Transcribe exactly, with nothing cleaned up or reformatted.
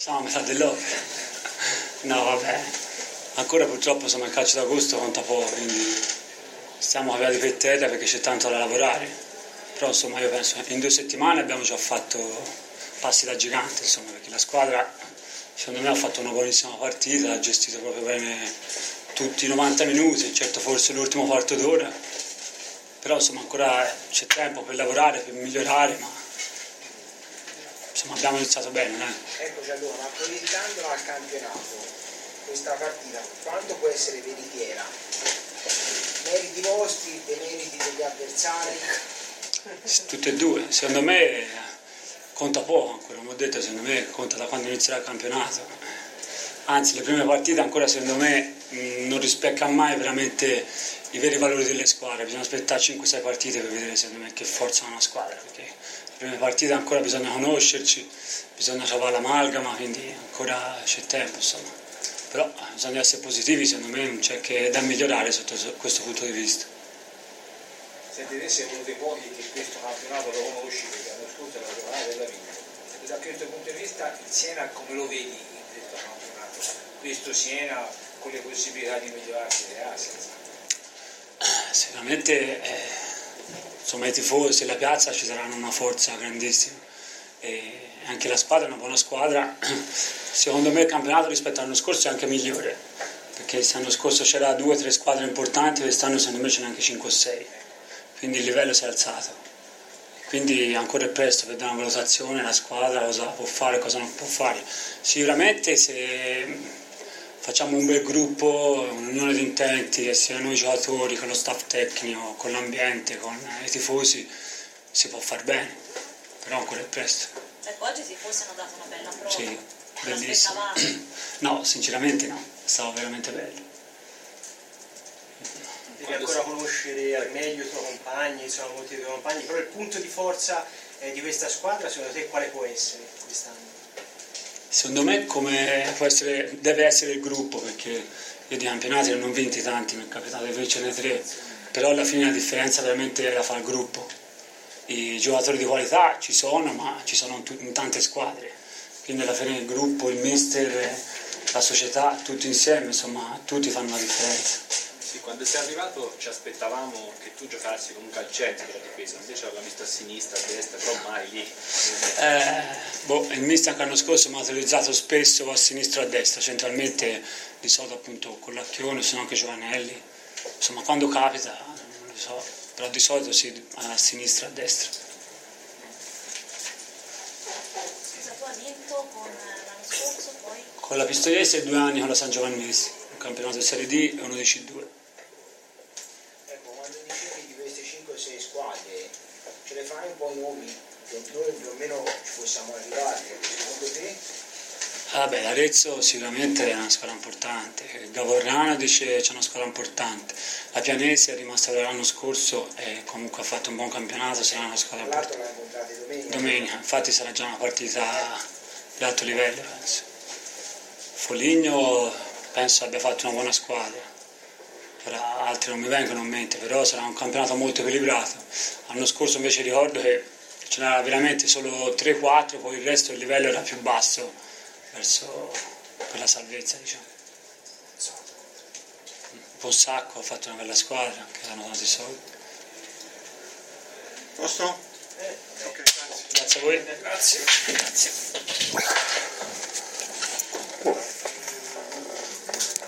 Siamo a metà dell'opera. No, vabbè, ancora purtroppo insomma il calcio d'agosto conta poco, quindi stiamo avviati per terra perché c'è tanto da lavorare. Però insomma io penso che in due settimane abbiamo già fatto passi da gigante, insomma, perché la squadra secondo me ha fatto una buonissima partita, ha gestito proprio bene tutti i novanta minuti, certo forse l'ultimo quarto d'ora, però insomma ancora c'è tempo per lavorare, per migliorare, ma insomma abbiamo iniziato bene. Eh. Eccoci allora, proiettandola al campionato, questa partita quanto può essere veritiera? Meriti vostri, demeriti degli avversari? Tutte e due, secondo me conta poco ancora, come ho detto, secondo me conta da quando inizierà il campionato. Anzi, le prime partite ancora secondo me mh, non rispecca mai veramente i veri valori delle squadre, bisogna aspettare cinque sei partite per vedere secondo me che forza ha una squadra, perché le prime partite ancora bisogna conoscerci, bisogna trovare l'amalgama, quindi ancora c'è tempo insomma. Però bisogna essere positivi, secondo me non c'è che da migliorare sotto questo punto di vista. Senti, te sei venuto fuori che questo campionato lo conosci perché l'anno scorso era la giornata della vita. E da questo punto di vista il Siena come lo vedi in questo campionato? Questo Siena con le possibilità di migliorarsi delle asset? Sicuramente eh, insomma i tifosi e la piazza ci saranno una forza grandissima e anche la squadra è una buona squadra. Secondo me il campionato rispetto all'anno scorso è anche migliore, perché l'anno scorso c'era due o tre squadre importanti, quest'anno secondo me ce n'è anche cinque o sei, quindi il livello si è alzato, quindi ancora è presto per dare una valutazione alla squadra, cosa può fare e cosa non può fare. Sicuramente se facciamo un bel gruppo, un'unione di intenti, che sia noi giocatori, con lo staff tecnico, con l'ambiente, con i tifosi, si può far bene, però ancora è presto. Ecco, oggi i tifosi hanno dato una bella prova. Sì, bellissimo. No, sinceramente no, è stato veramente bello. Devi ancora conoscere al meglio i tuoi compagni, sono molti dei tuoi compagni, però il punto di forza eh, di questa squadra secondo te quale può essere quest'anno? Secondo me come può essere, deve essere il gruppo, perché io di campionati non ho vinti tanti, mi è capitato di vincerne tre, però alla fine la differenza veramente la fa il gruppo. I giocatori di qualità ci sono, ma ci sono in tante squadre, quindi alla fine il gruppo, il mister, la società, tutti insieme, insomma, tutti fanno la differenza. Sì, quando sei arrivato ci aspettavamo che tu giocassi comunque al centro della difesa, invece l'abbiamo visto a sinistra, a destra, però mai lì. Eh, boh, il mister anche l'anno scorso mi ha utilizzato spesso a sinistra e a destra, centralmente di solito appunto con Lacchione, sono anche Giovanelli, insomma quando capita, non lo so, però di solito sì, a sinistra e a destra. Scusa, tu hai vinto con l'anno scorso, poi? Con la Pistoiese e due anni con la San Giovannesi, un campionato di Serie D e uno di C due. Di queste cinque o sei squadre ce le fai un po' i nomi che noi più o meno ci possiamo arrivare, secondo te? Vabbè, l'Arezzo sicuramente è una squadra importante, Gavorrano dice c'è una squadra importante, la Pianese è rimasta l'anno scorso e comunque ha fatto un buon campionato, sarà una squadra importante. L'altro l'hanno incontrata domenica. Domenica, infatti sarà già una partita di alto livello, penso. Foligno penso abbia fatto una buona squadra. Ora altri non mi vengono in mente, però sarà un campionato molto equilibrato. L'anno scorso invece ricordo che ce n'era veramente solo tre quattro, poi il resto il livello era più basso verso per la salvezza, diciamo. Possacco ha fatto una bella squadra, che hanno tanti soldi. Posto? Eh, Ok, grazie. Grazie a voi. grazie. Grazie.